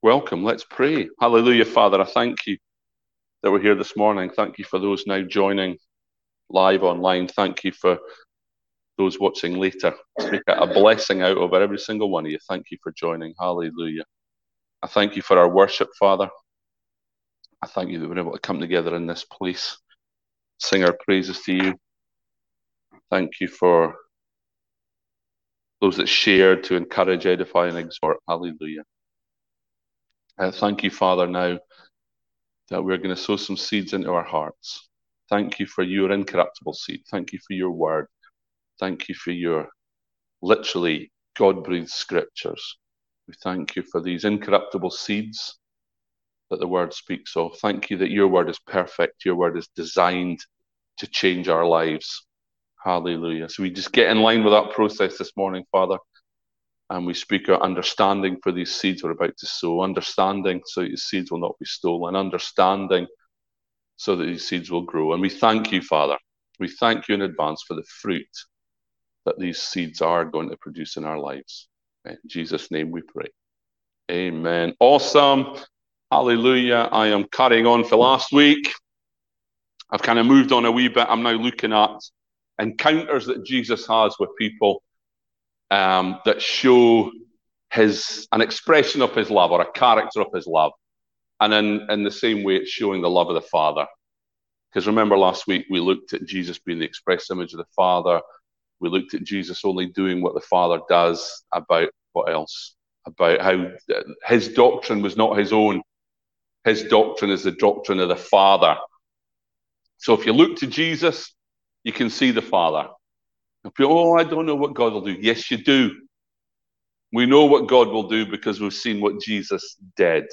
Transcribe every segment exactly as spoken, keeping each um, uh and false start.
Welcome. Let's pray. Hallelujah, Father. I thank you that we're here this morning. Thank you for those now joining live online. Thank you for those watching later. Make it a blessing out over every single one of you. Thank you for joining. Hallelujah. I thank you for our worship, Father. I thank you that we're able to come together in this place, sing our praises to you. Thank you for those that shared to encourage, edify, and exhort. Hallelujah. Uh, thank you, Father, now that we're going to sow some seeds into our hearts. Thank you for your incorruptible seed. Thank you for your word. Thank you for your literally God-breathed scriptures. We thank you for these incorruptible seeds that the word speaks of. Thank you that your word is perfect. Your word is designed to change our lives. Hallelujah. So we just get in line with that process this morning, Father. And we speak our understanding for these seeds we're about to sow. Understanding so that these seeds will not be stolen. Understanding so that these seeds will grow. And we thank you, Father. We thank you in advance for the fruit that these seeds are going to produce in our lives. In Jesus' name we pray. Amen. Awesome. Hallelujah. I am carrying on for last week. I've kind of moved on a wee bit. I'm now looking at encounters that Jesus has with people um, that show his an expression of his love or a character of his love. And in, in the same way, it's showing the love of the Father. Because remember last week, we looked at Jesus being the express image of the Father. We looked at Jesus only doing what the Father does. About what else? About how his doctrine was not his own. His doctrine is the doctrine of the Father. So if you look to Jesus, you can see the Father. If you, oh, I don't know what God will do. Yes, you do. We know what God will do because we've seen what Jesus did.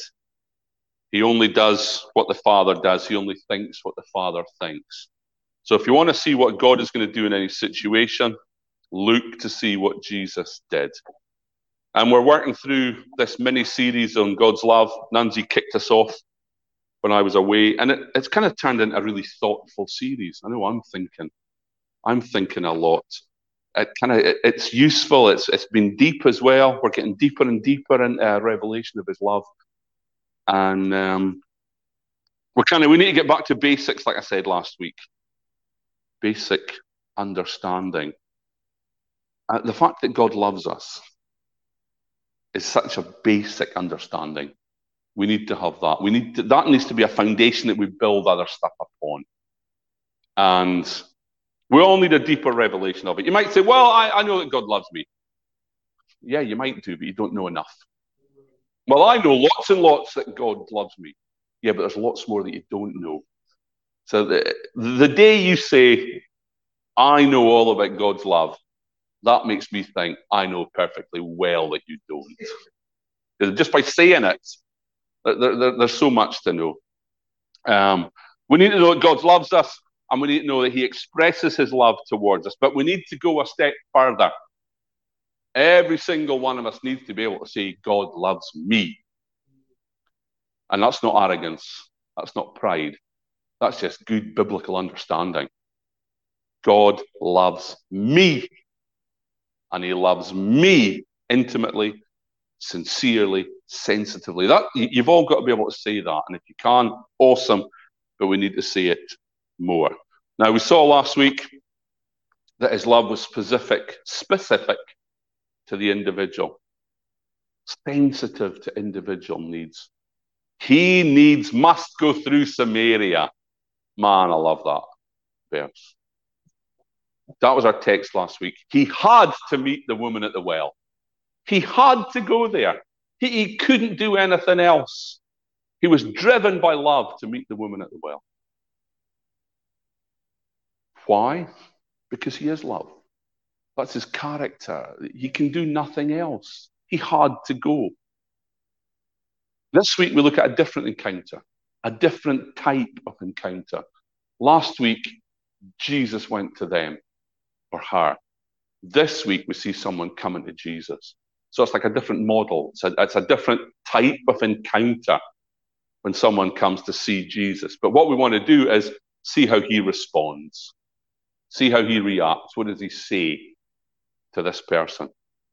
He only does what the Father does. He only thinks what the Father thinks. So if you want to see what God is going to do in any situation, look to see what Jesus did. And we're working through this mini-series on God's love. Nancy kicked us off when I was away, and it, it's kind of turned into a really thoughtful series. I know I'm thinking. I'm thinking a lot. It kind of it, it's useful. It's it's been deep as well. We're getting deeper and deeper into a revelation of his love. And um, we're kind of we need to get back to basics, like I said last week. Basic understanding. Uh, the fact that God loves us is such a basic understanding. We need to have that. We need to, that needs to be a foundation that we build other stuff upon. And we all need a deeper revelation of it. You might say, well, I, I know that God loves me. Yeah, you might do, but you don't know enough. Well, I know lots and lots that God loves me. Yeah, but there's lots more that you don't know. So the, the day you say, I know all about God's love, that makes me think I know perfectly well that you don't. Because just by saying it, there, there, there's so much to know. Um, we need to know that God loves us, and we need to know that he expresses his love towards us. But we need to go a step further. Every single one of us needs to be able to say, God loves me. And that's not arrogance. That's not pride. That's just good biblical understanding. God loves me. And he loves me intimately, sincerely, sensitively. That you've all got to be able to say that. And if you can, awesome. But we need to say it more. Now, we saw last week that his love was specific, specific to the individual, sensitive to individual needs. He needs, must go through Samaria. Man, I love that verse. That was our text last week. He had to meet the woman at the well. He had to go there. He, he couldn't do anything else. He was driven by love to meet the woman at the well. Why? Because he is love. That's his character. He can do nothing else. He had to go. This week we look at a different encounter, a different type of encounter. Last week, Jesus went to them or her. This week we see someone coming to Jesus. So it's like a different model. It's a, it's a different type of encounter when someone comes to see Jesus. But what we want to do is see how he responds. See how he reacts. What does he say to this person?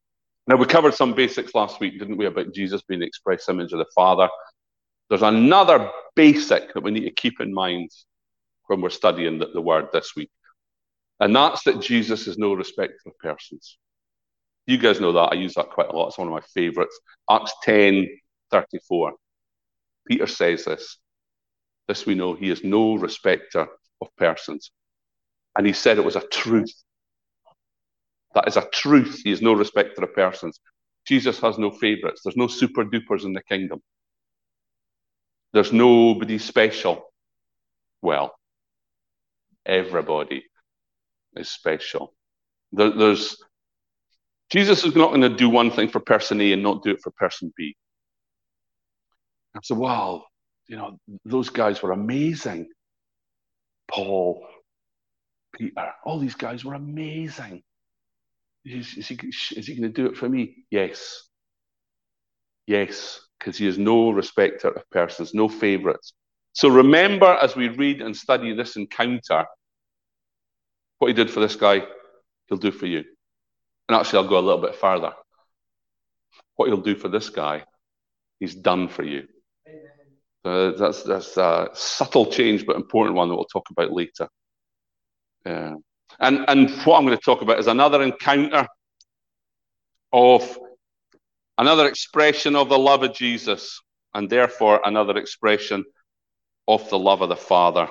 Now, we covered some basics last week, didn't we, about Jesus being the express image of the Father. There's another basic that we need to keep in mind when we're studying the, the Word this week. And that's that Jesus is no respecter of persons. You guys know that. I use that quite a lot. It's one of my favourites. Acts ten thirty-four. Peter says this. This we know. He is no respecter of persons. And he said it was a truth. That is a truth. He is no respecter of persons. Jesus has no favourites. There's no super dupers in the kingdom. There's nobody special. Well, everybody is special. There, there's Jesus is not going to do one thing for person A and not do it for person B. I said, wow, you know, those guys were amazing. Paul, Peter, all these guys were amazing. Is, is he, is he going to do it for me? Yes. Yes, because he is no respecter of persons, no favourites. So remember, as we read and study this encounter, what he did for this guy, he'll do for you. And actually, I'll go a little bit further. What he'll do for this guy, he's done for you. Uh, that's that's a subtle change, but important one that we'll talk about later. Uh, and, and what I'm going to talk about is another encounter of another expression of the love of Jesus, and therefore another expression of the love of the Father.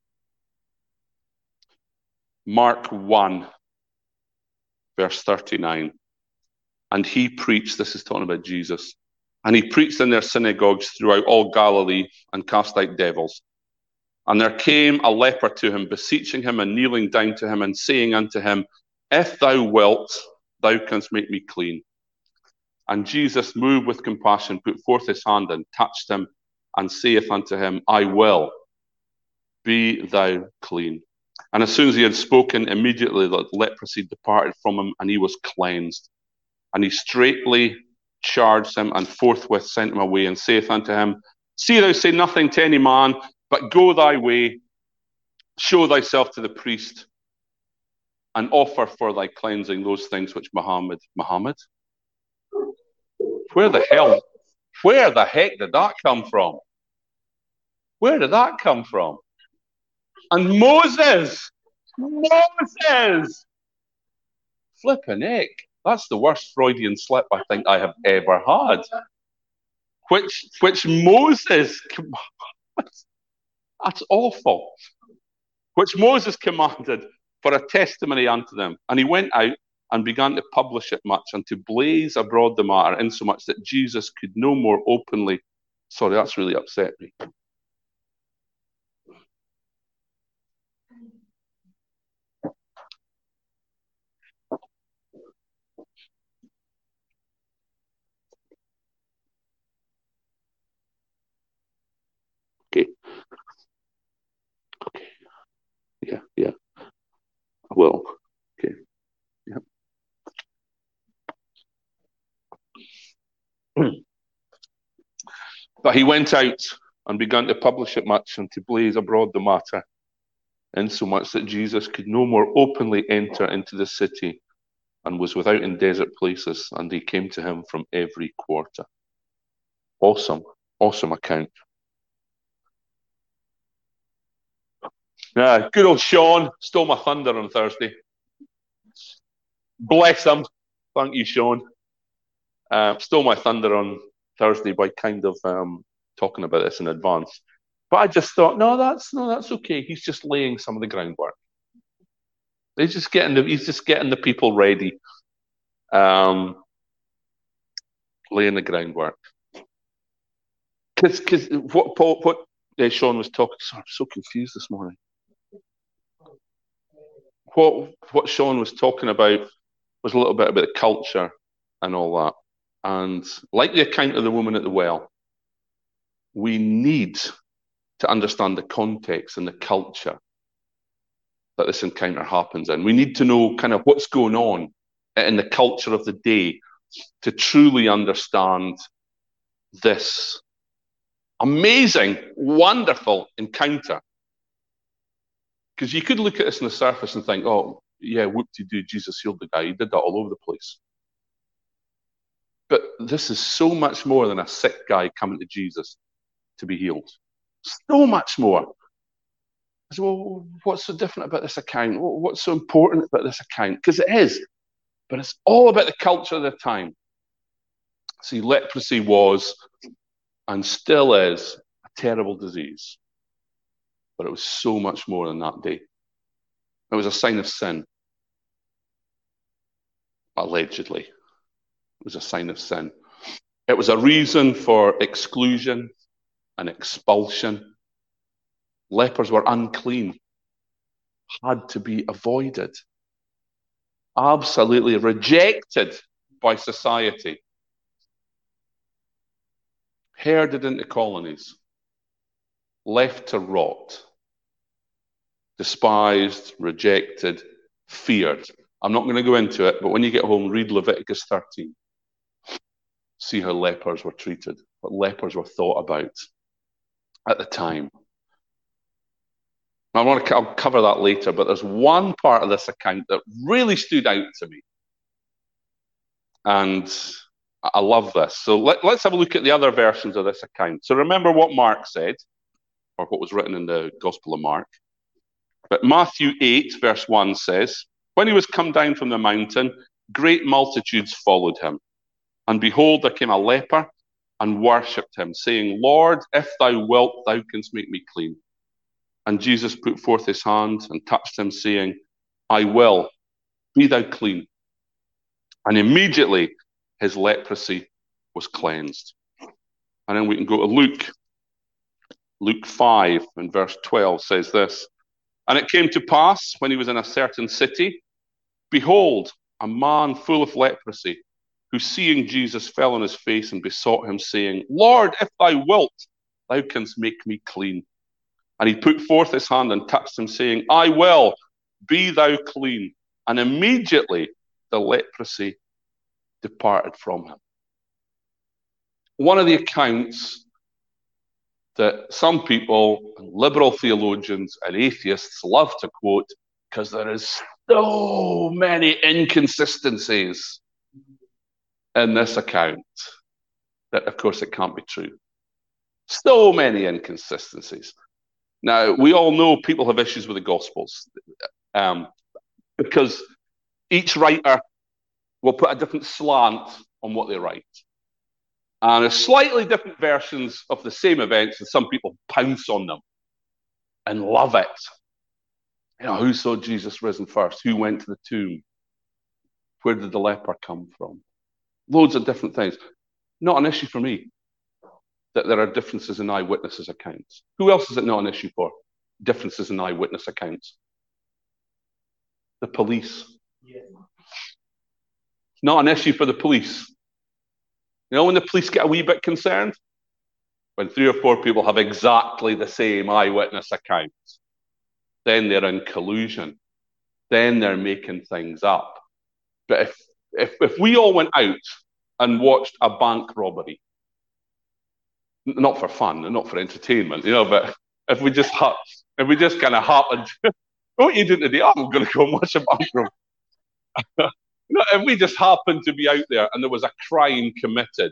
Mark one, verse thirty-nine. And he preached, this is talking about Jesus, and he preached in their synagogues throughout all Galilee and cast out devils. And there came a leper to him, beseeching him and kneeling down to him and saying unto him, If thou wilt, thou canst make me clean. And Jesus, moved with compassion, put forth his hand and touched him, and saith unto him, I will, be thou clean. And as soon as he had spoken, immediately the leprosy departed from him, and he was cleansed. And he straightly charged him, and forthwith sent him away, and saith unto him, See thou say nothing to any man, but go thy way, show thyself to the priest, and offer for thy cleansing those things which Muhammad, Muhammad? Where the hell, where the heck did that come from? Where did that come from? And Moses, Moses, flipping heck, that's the worst Freudian slip I think I have ever had. Which, which Moses, that's awful. Which Moses commanded for a testimony unto them. And he went out and began to publish it much, and to blaze abroad the matter, insomuch that Jesus could no more openly. Sorry, that's really upset me. Okay. Okay. Yeah, yeah. I will. Okay. Yeah. But he went out and began to publish it much, and to blaze abroad the matter, insomuch that Jesus could no more openly enter into the city, and was without in desert places, and they came to him from every quarter. Awesome, awesome account. Yeah, good old Sean stole my thunder on Thursday. Bless him. Thank you, Sean. Uh, stole my thunder on Thursday by kind of um, talking about this in advance. But I just thought, no, that's no, that's okay. He's just laying some of the groundwork. He's just getting the he's just getting the people ready, um, laying the groundwork. Because because what Paul what uh, Sean was talking. Sorry, I'm so confused this morning. What what Sean was talking about was a little bit about the culture and all that. And like the account of the woman at the well, we need to understand the context and the culture that this encounter happens in. We need to know kind of what's going on in the culture of the day to truly understand this amazing, wonderful encounter. Because you could look at this on the surface and think, oh, yeah, whoop-de-doo, Jesus healed the guy. He did that all over the place. But this is so much more than a sick guy coming to Jesus to be healed. So much more. I said, well, what's so different about this account? What's so important about this account? Because it is, but it's all about the culture of the time. See, leprosy was and still is a terrible disease. But it was so much more than that day. It was a sign of sin. Allegedly. It was a sign of sin. It was a reason for exclusion and expulsion. Lepers were unclean, had to be avoided, absolutely rejected by society, herded into colonies, left to rot, despised, rejected, feared. I'm not going to go into it, but when you get home, read Leviticus thirteen. See how lepers were treated, what lepers were thought about at the time. I want to I'll cover that later, but there's one part of this account that really stood out to me. And I love this. So let, let's have a look at the other versions of this account. So remember what Mark said, or what was written in the Gospel of Mark. But Matthew eight, verse one says, when he was come down from the mountain, great multitudes followed him. And behold, there came a leper and worshipped him, saying, Lord, if thou wilt, thou canst make me clean. And Jesus put forth his hand and touched him, saying, I will, be thou clean. And immediately his leprosy was cleansed. And then we can go to Luke. Luke five and verse twelve says this, and it came to pass, when he was in a certain city, behold, a man full of leprosy, who seeing Jesus fell on his face and besought him, saying, Lord, if thou wilt, thou canst make me clean. And he put forth his hand and touched him, saying, I will, be thou clean. And immediately the leprosy departed from him. One of the accounts that some people, liberal theologians and atheists love to quote, because there is so many inconsistencies in this account that, of course, it can't be true. So many inconsistencies. Now, we all know people have issues with the Gospels um, because each writer will put a different slant on what they write. And there's slightly different versions of the same events, and some people pounce on them and love it. You know, who saw Jesus risen first? Who went to the tomb? Where did the leper come from? Loads of different things. Not an issue for me that there are differences in eyewitnesses' accounts. Who else is it not an issue for? Differences in eyewitness accounts. The police. Yeah. Not an issue for the police. You know when the police get a wee bit concerned? When three or four people have exactly the same eyewitness accounts. Then they're in collusion. Then they're making things up. But if if if we all went out and watched a bank robbery, not for fun and not for entertainment, you know, but if we just ha- if we just kind of happened, what are you doing today? Oh, I'm going to go and watch a bank robbery. You know, if we just happened to be out there and there was a crime committed,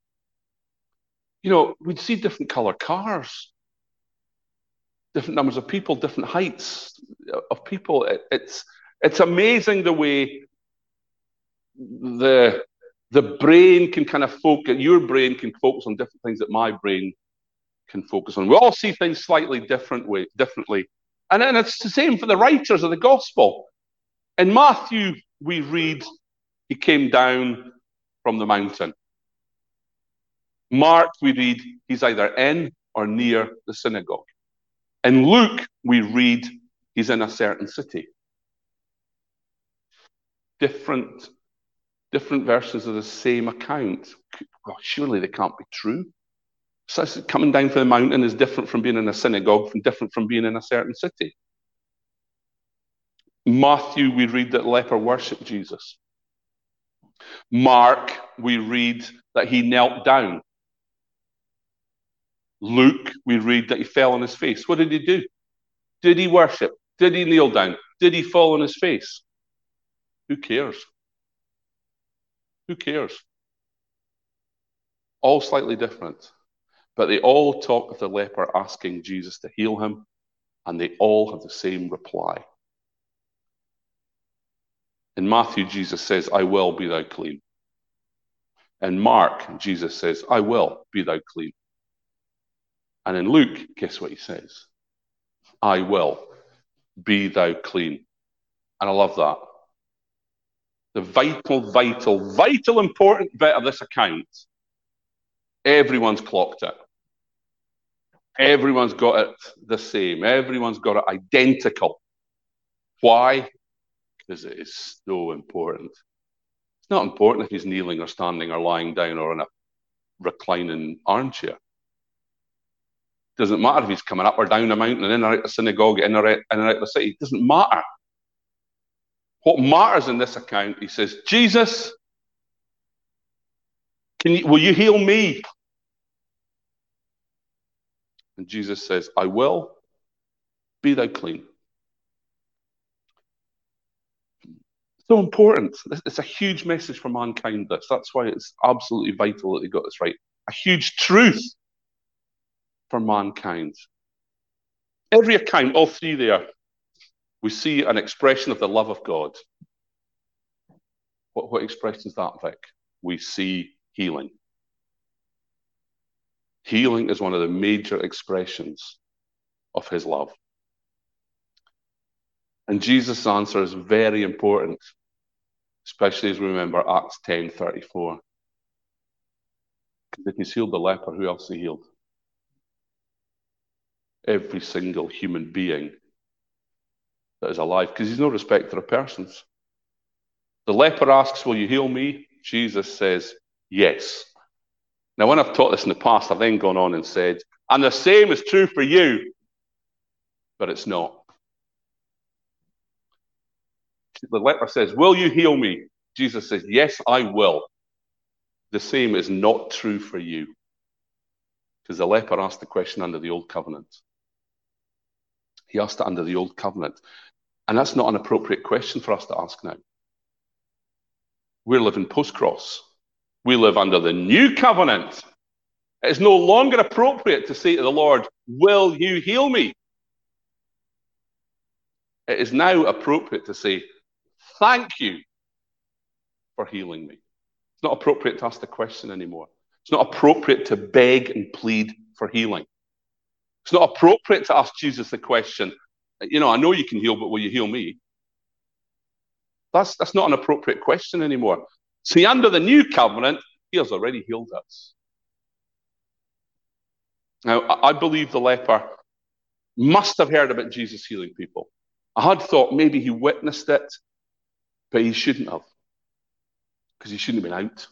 you know, we'd see different color cars, different numbers of people, different heights of people. It, it's it's amazing the way the the brain can kind of focus. Your brain can focus on different things that my brain can focus on. We all see things slightly different way, differently, and then it's the same for the writers of the gospel. In Matthew, we read he came down from the mountain. Mark, we read he's either in or near the synagogue. In Luke, we read he's in a certain city. Different, different versions of the same account. Well, surely they can't be true. So coming down from the mountain is different from being in a synagogue, from different from being in a certain city. Matthew, we read that leper worshipped Jesus. Mark, we read that he knelt down. Luke, we read that he fell on his face. What did he do? Did he worship? Did he kneel down? Did he fall on his face? Who cares? Who cares? all slightly different. But they all talk of the leper asking Jesus to heal him, and they all have the same reply. In Matthew, Jesus says, I will, be thou clean. In Mark, Jesus says, I will, be thou clean. And in Luke, guess what he says? I will, be thou clean. And I love that. The vital, vital, vital important bit of this account, everyone's clocked it. Everyone's got it the same. Everyone's got it identical. Why? Because it is so important. It's not important if he's kneeling or standing or lying down or in a reclining armchair. It doesn't matter if he's coming up or down a mountain and in or out the synagogue, in or out, in or out the city. It doesn't matter. What matters in this account, he says, Jesus, can you, will you heal me? And Jesus says, I will, be thou clean. So important. It's a huge message for mankind, this. That's why it's absolutely vital that they got this right. A huge truth for mankind. Every account, all three there, we see an expression of the love of God. What, what expression is that, Vic? We see healing. Healing is one of the major expressions of his love. And Jesus' answer is very important, especially as we remember Acts ten thirty-four. If he's healed the leper, who else he healed? Every single human being that is alive, because he's no respecter of persons. The leper asks, will you heal me? Jesus says, yes. Now, when I've taught this in the past, I've then gone on and said, and the same is true for you, but it's not. The leper says, will you heal me? Jesus says, yes, I will. The same is not true for you. Because the leper asked the question under the old covenant. He asked it under the old covenant. And that's not an appropriate question for us to ask now. We're living post-cross. We live under the new covenant. It is no longer appropriate to say to the Lord, will you heal me? It is now appropriate to say, thank you for healing me. It's not appropriate to ask the question anymore. It's not appropriate to beg and plead for healing. It's not appropriate to ask Jesus the question, you know, I know you can heal, but will you heal me? That's, that's not an appropriate question anymore. See, under the new covenant, he has already healed us. Now, I believe the leper must have heard about Jesus healing people. I had thought maybe he witnessed it, but he shouldn't have, because he shouldn't have been out.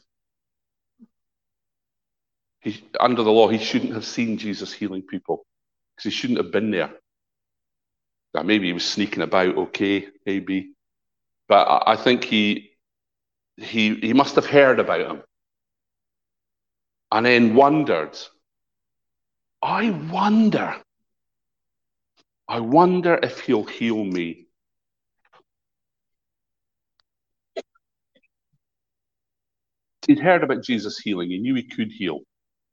He, under the law, he shouldn't have seen Jesus healing people, because he shouldn't have been there. Now, maybe he was sneaking about, okay, maybe. But I, I think he, he, he must have heard about him and then wondered, I wonder, I wonder if he'll heal me. He'd heard about Jesus healing. He knew he could heal.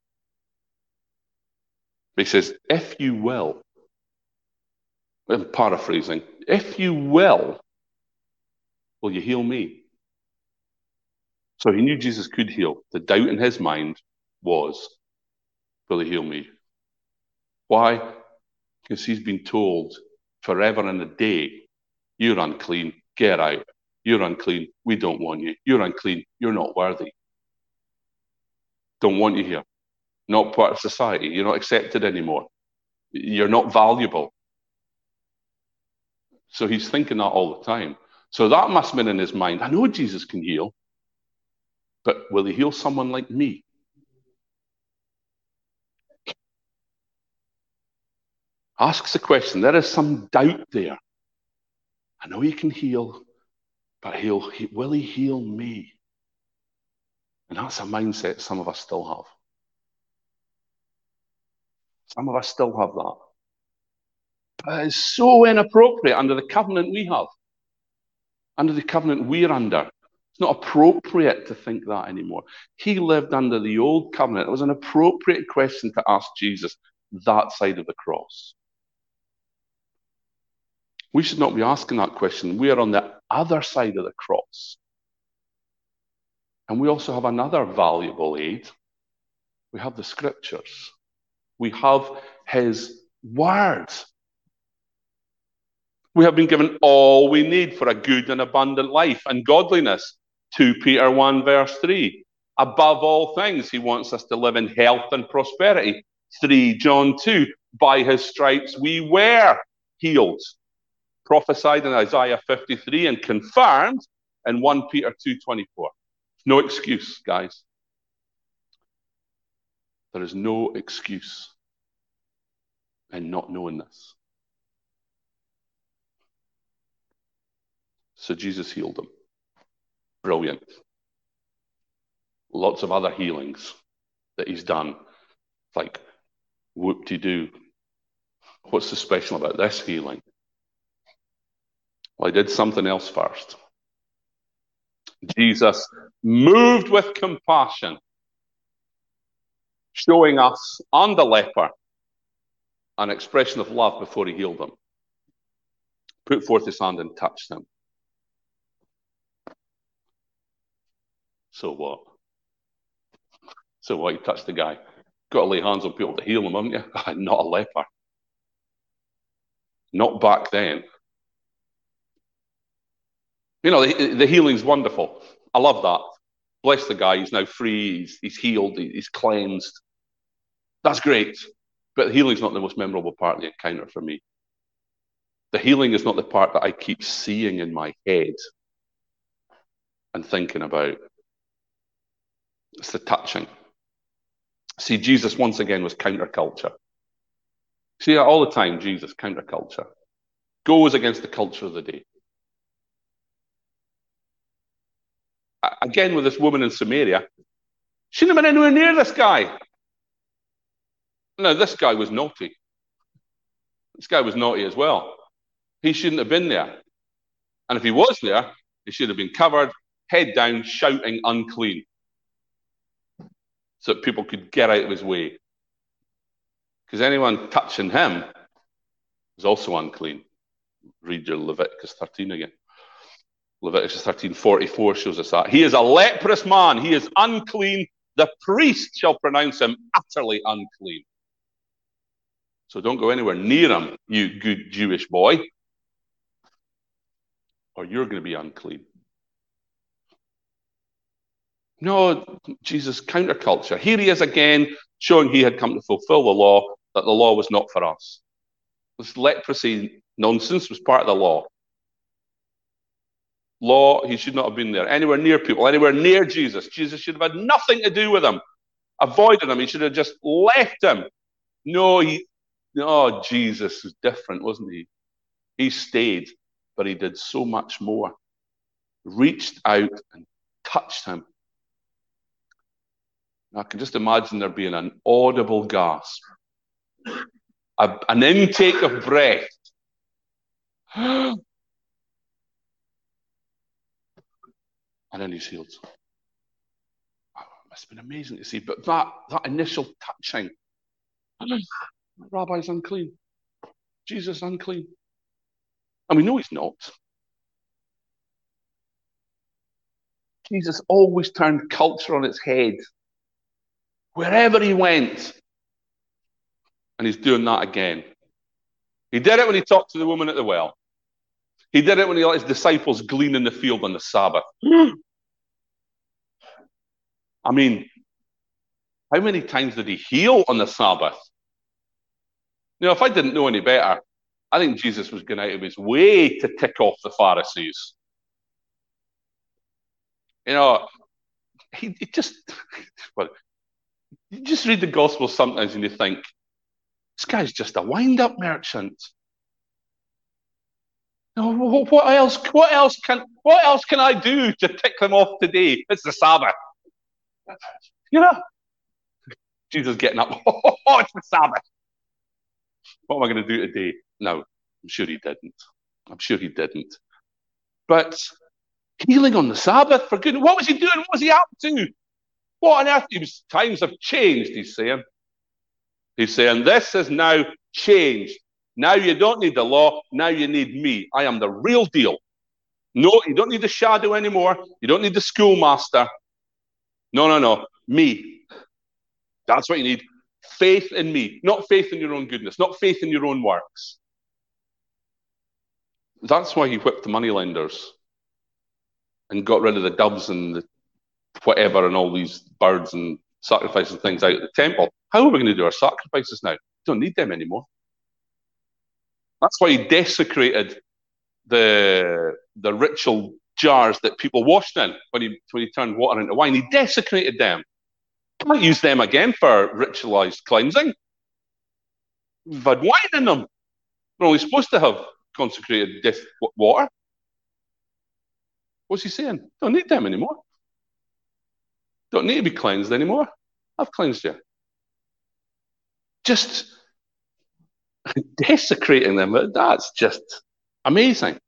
But he says, if you will, I'm paraphrasing, if you will, will you heal me? So he knew Jesus could heal. The doubt in his mind was, will he heal me? Why? Because he's been told forever and a day, you're unclean, get out. You're unclean, we don't want you. You're unclean, you're not worthy. Don't want you here. Not part of society. You're not accepted anymore. You're not valuable. So he's thinking that all the time. So that must have been in his mind. I know Jesus can heal, but will he heal someone like me? Asks the question. There is some doubt there. I know he can heal, but he'll, he, will he heal me? And that's a mindset some of us still have. Some of us still have that. But it's so inappropriate under the covenant we have. Under the covenant we're under. It's not appropriate to think that anymore. He lived under the old covenant. It was an appropriate question to ask Jesus that side of the cross. We should not be asking that question. We are on the other side of the cross. And we also have another valuable aid. We have the scriptures. We have his word. We have been given all we need for a good and abundant life and godliness. Second Peter one verse three. Above all things, he wants us to live in health and prosperity. Three John two. By his stripes we were healed. Prophesied in Isaiah fifty-three and confirmed in First Peter two twenty-four. No excuse, guys. There is no excuse in not knowing this. So Jesus healed him. Brilliant. Lots of other healings that he's done. Like, whoop-de-doo. What's so special about this healing? Well, he did something else first. Jesus moved with compassion, showing us and the leper an expression of love before he healed him. Put forth his hand and touched him. So what? So what? You touched the guy. Got to lay hands on people to heal them, haven't you? Not a leper. Not back then. You know, the, the healing's wonderful. I love that. Bless the guy. He's now free. He's, he's healed. He's cleansed. That's great. But the healing's not the most memorable part of the encounter for me. The healing is not the part that I keep seeing in my head and thinking about. It's the touching. See, Jesus once again was counterculture. See, all the time, Jesus, counterculture. Goes against the culture of the day. Again, with this woman in Samaria, she shouldn't have been anywhere near this guy. No, this guy was naughty. This guy was naughty as well. He shouldn't have been there. And if he was there, he should have been covered, head down, shouting unclean, so that people could get out of his way. Because anyone touching him is also unclean. Read your Leviticus thirteen again. Leviticus thirteen forty-four shows us that. He is a leprous man. He is unclean. The priest shall pronounce him utterly unclean. So don't go anywhere near him, you good Jewish boy, or you're going to be unclean. No, Jesus, counterculture. Here he is again, showing he had come to fulfill the law, that the law was not for us. This leprosy nonsense was part of the law. Law, he should not have been there. Anywhere near people, anywhere near Jesus. Jesus should have had nothing to do with him. Avoided him. He should have just left him. No, he, no, Jesus was different, wasn't he? He stayed, but he did so much more. Reached out and touched him. I can just imagine there being an audible gasp, a, an intake of breath. And then he's healed. Oh, it must have been amazing to see. But that, that initial touching, Rabbi's unclean. Jesus unclean. And we know he's not. Jesus always turned culture on its head. Wherever he went. And he's doing that again. He did it when he talked to the woman at the well. He did it when he let his disciples glean in the field on the Sabbath. I mean, how many times did he heal on the Sabbath? You know, if I didn't know any better, I think Jesus was going out of his way to tick off the Pharisees. You know, he, he just, well, you just read the Gospels sometimes and you think, this guy's just a wind-up merchant. No, what else? What else can? What else can I do to tick them off today? It's the Sabbath. You know, Jesus getting up. Oh, it's the Sabbath. What am I going to do today? No, I'm sure he didn't. I'm sure he didn't. But Healing on the Sabbath, for goodness. What was he doing? What was he up to? What on earth? He was, times have changed, he's saying. He's saying, this has now changed. Now you don't need the law. Now you need me. I am the real deal. No, you don't need the shadow anymore. You don't need the schoolmaster. No, no, no. Me. That's what you need. Faith in me. Not faith in your own goodness. Not faith in your own works. That's why he whipped the moneylenders and got rid of the doves and the whatever and all these birds and sacrificing things out of the temple. How are we going to do our sacrifices now? We don't need them anymore. That's why he desecrated the the ritual jars that people washed in when he when he turned water into wine. He desecrated them. Can't use them again for ritualized cleansing. We've had wine in them. We're only supposed to have consecrated death water. What's he saying? Don't need them anymore. Don't need to be cleansed anymore. I've cleansed you. Just desecrating them, that's just amazing.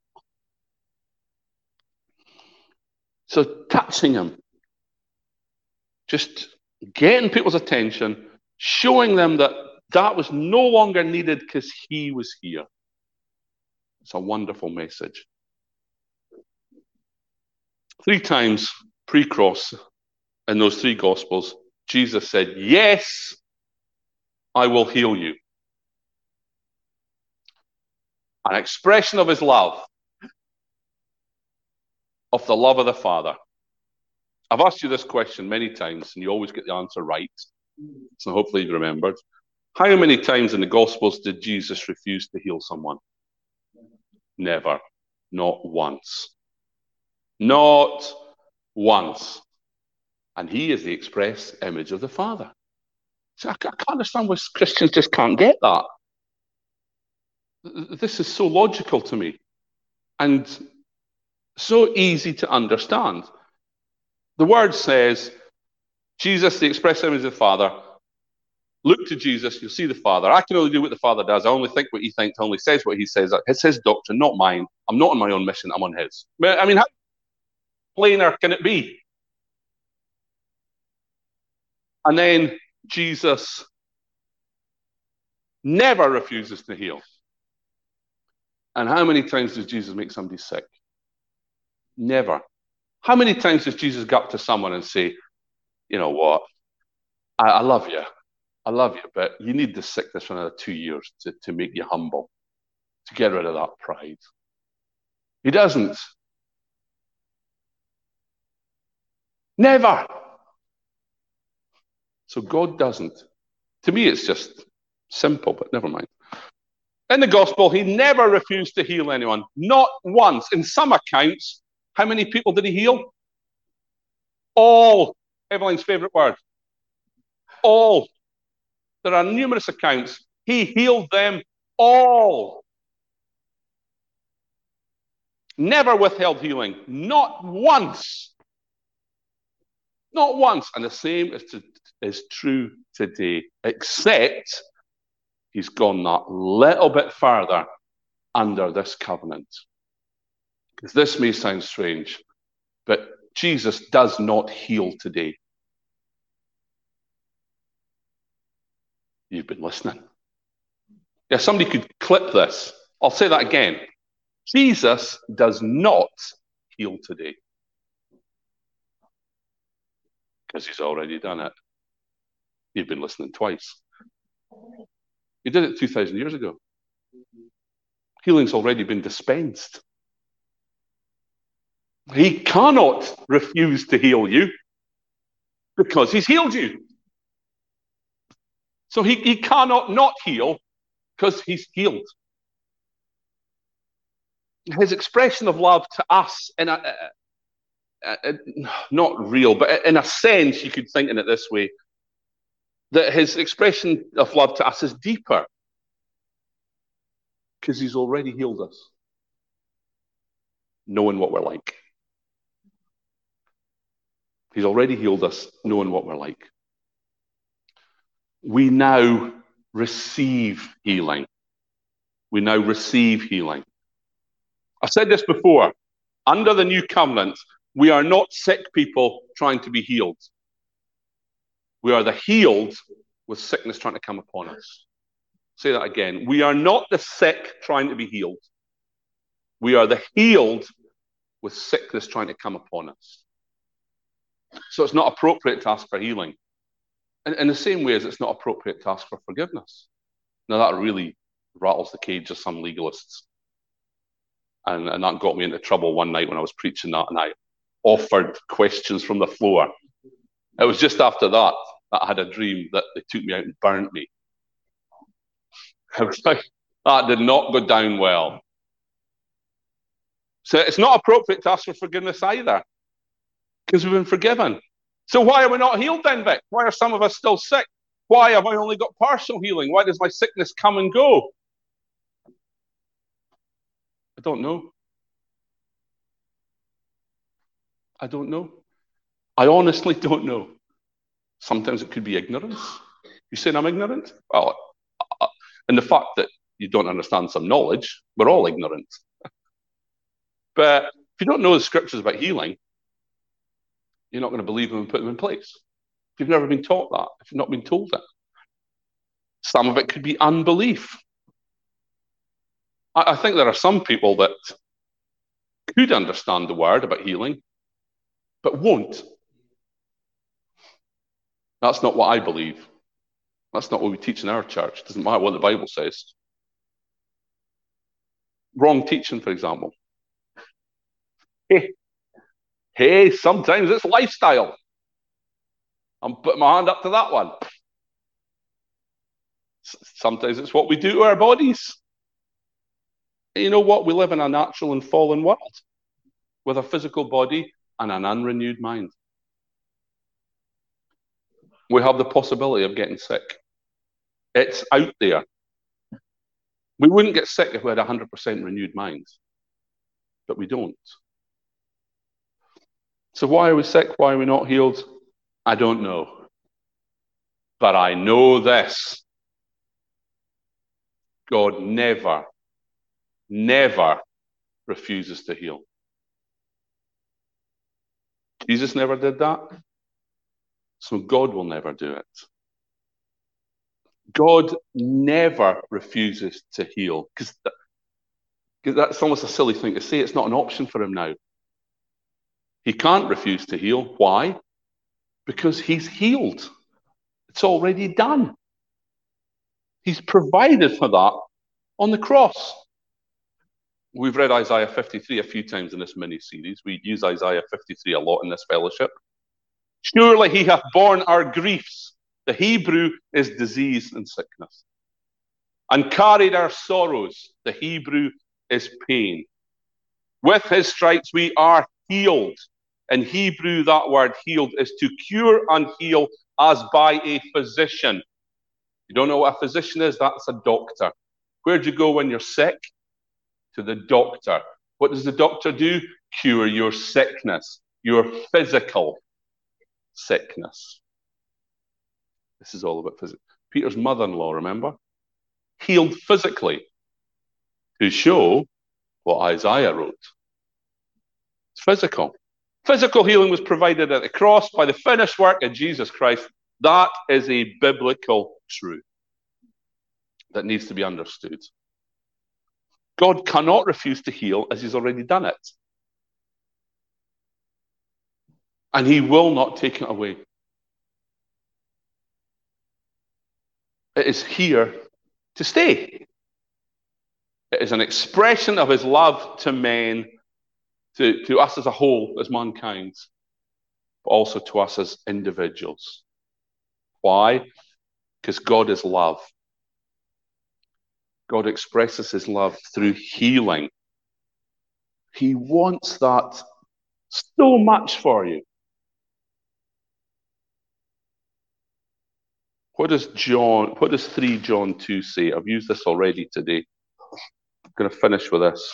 So touching him, just getting people's attention, showing them that that was no longer needed because he was here. It's a wonderful message. Three times pre-cross in those three Gospels, Jesus said, yes, I will heal you. An expression of his love, of the love of the Father. I've asked you this question many times, and you always get the answer right. So hopefully you've remembered. How many times in the Gospels did Jesus refuse to heal someone? Never. Not once. Not once. And he is the express image of the Father. So I can't understand why Christians just can't get that. This is so logical to me and so easy to understand. The word says, Jesus, the express image of the Father. Look to Jesus, you'll see the Father. I can only do what the Father does. I only think what he thinks, I only says what he says. It's his doctrine, not mine. I'm not on my own mission, I'm on his. I mean, how plainer can it be? And then Jesus never refuses to heal. And how many times does Jesus make somebody sick? Never. How many times does Jesus go up to someone and say, you know what, I, I love you. I love you, but you need the sickness for another two years to, to make you humble, to get rid of that pride. He doesn't. Never. So God doesn't. To me, it's just simple, but never mind. In the gospel, he never refused to heal anyone. Not once. In some accounts, how many people did he heal? All. Evelyn's favorite word. All. There are numerous accounts. He healed them all. Never withheld healing. Not once. Not once. And the same is, to, is true today, except he's gone that little bit further under this covenant. Because this may sound strange, but Jesus does not heal today. You've been listening. Yeah, somebody could clip this. I'll say that again. Jesus does not heal today. Because he's already done it. You've been listening twice. He did it two thousand years ago. Healing's already been dispensed. He cannot refuse to heal you because he's healed you. So he, he cannot not heal because he's healed. His expression of love to us, in a, a, a, not real, but in a sense, you could think in it this way, that his expression of love to us is deeper because he's already healed us, knowing what we're like. He's already healed us, knowing what we're like. We now receive healing. We now receive healing. I've said this before. Under the new covenant, we are not sick people trying to be healed. We are the healed with sickness trying to come upon us. Say that again. We are not the sick trying to be healed. We are the healed with sickness trying to come upon us. So it's not appropriate to ask for healing. In, in the same way as it's not appropriate to ask for forgiveness. Now that really rattles the cage of some legalists. And, and that got me into trouble one night when I was preaching that, and I offered questions from the floor. It was just after that that I had a dream that they took me out and burnt me. I was like, that did not go down well. So it's not appropriate to ask for forgiveness either, because we've been forgiven. So why are we not healed then, Vic? Why are some of us still sick? Why have I only got partial healing? Why does my sickness come and go? I don't know. I don't know. I honestly don't know. Sometimes it could be ignorance. You saying I'm ignorant? Well, and the fact that you don't understand some knowledge, we're all ignorant. But if you don't know the scriptures about healing, you're not going to believe them and put them in place. If you've never been taught that, if you've not been told that. Some of it could be unbelief. I, I think there are some people that could understand the word about healing, but won't. That's not what I believe. That's not what we teach in our church. It doesn't matter what the Bible says. Wrong teaching, for example. Hey, hey, sometimes it's lifestyle. I'm putting my hand up to that one. Sometimes it's what we do to our bodies. You know what? We live in a natural and fallen world with a physical body and an unrenewed mind. We have the possibility of getting sick. It's out there. We wouldn't get sick if we had a one hundred percent renewed minds, but we don't. So why are we sick? Why are we not healed? I don't know. But I know this. God never, never refuses to heal. Jesus never did that. So God will never do it. God never refuses to heal. Because that, that's almost a silly thing to say. It's not an option for him now. He can't refuse to heal. Why? Because he's healed. It's already done. He's provided for that on the cross. We've read Isaiah fifty-three a few times in this mini-series. We use Isaiah fifty-three a lot in this fellowship. Surely he hath borne our griefs. The Hebrew is disease and sickness. And carried our sorrows. The Hebrew is pain. With his stripes we are healed. In Hebrew, that word healed is to cure and heal as by a physician. You don't know what a physician is? That's a doctor. Where do you go when you're sick? To the doctor. What does the doctor do? Cure your sickness, your physical sickness. This is all about physical. Peter's mother-in-law, remember? Healed physically to show what Isaiah wrote. It's physical. Physical healing was provided at the cross by the finished work of Jesus Christ. That is a biblical truth that needs to be understood. God cannot refuse to heal as he's already done it. And he will not take it away. It is here to stay. It is an expression of his love to men, to, to us as a whole, as mankind, but also to us as individuals. Why? Because God is love. God expresses his love through healing. He wants that so much for you. What does John, what does three John two say? I've used this already today. I'm going to finish with this.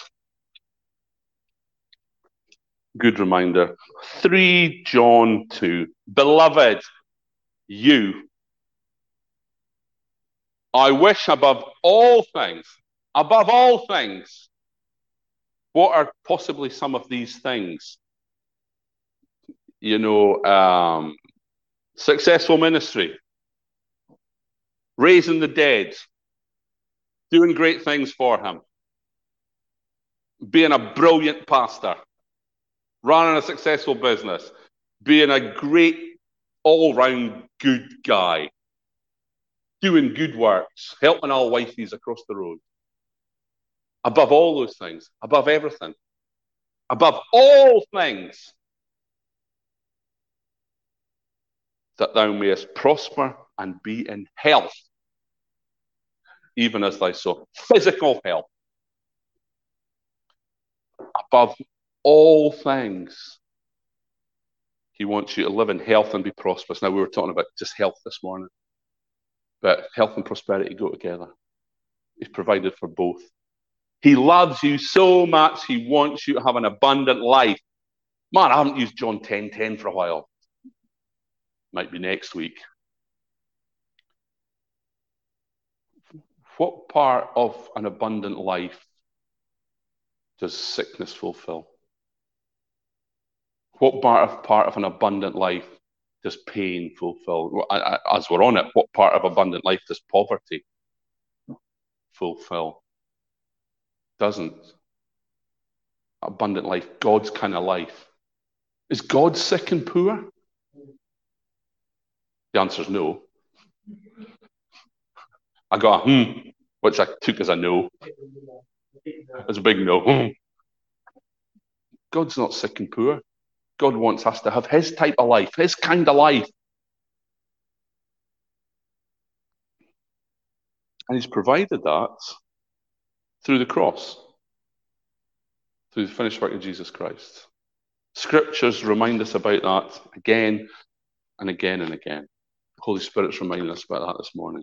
Good reminder. three John two. Beloved, you, I wish above all things, above all things, What are possibly some of these things? You know, um, successful ministry, raising the dead, doing great things for him, being a brilliant pastor, running a successful business, being a great all-round good guy, doing good works, helping our wifeys across the road. Above all those things, above everything, above all things, that thou mayest prosper and be in health, even as thy soul. Physical health. Above all things, he wants you to live in health and be prosperous. Now, we were talking about just health this morning, but health and prosperity go together. He's provided for both. He loves you so much, he wants you to have an abundant life. Man, I haven't used John ten ten for a while. Might be next week. What part of an abundant life does sickness fulfill? What part of, part of an abundant life does pain fulfill? As we're on it, what part of abundant life does poverty fulfill? Doesn't. Abundant life, God's kind of life. Is God sick and poor? The answer is no. I got a hmm, which I took as a no. It's a big no. God's not sick and poor. God wants us to have his type of life, his kind of life. And he's provided that through the cross, through the finished work of Jesus Christ. Scriptures remind us about that again and again and again. The Holy Spirit's reminding us about that this morning.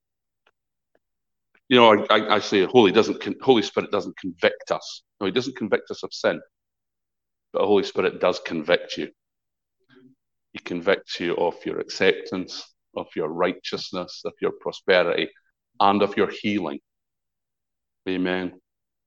You know, I, I say Holy doesn't. Holy Spirit doesn't convict us. No, he doesn't convict us of sin. But the Holy Spirit does convict you. He convicts you of your acceptance, of your righteousness, of your prosperity, and of your healing. Amen.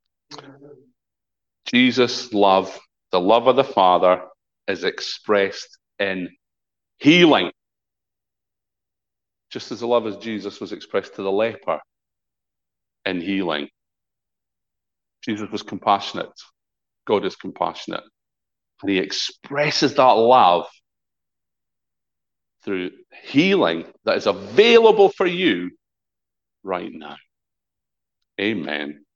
Jesus' love, the love of the Father, is expressed in healing. Just as the love of Jesus was expressed to the leper in healing. Jesus was compassionate. God is compassionate. And he expresses that love through healing that is available for you right now. Amen.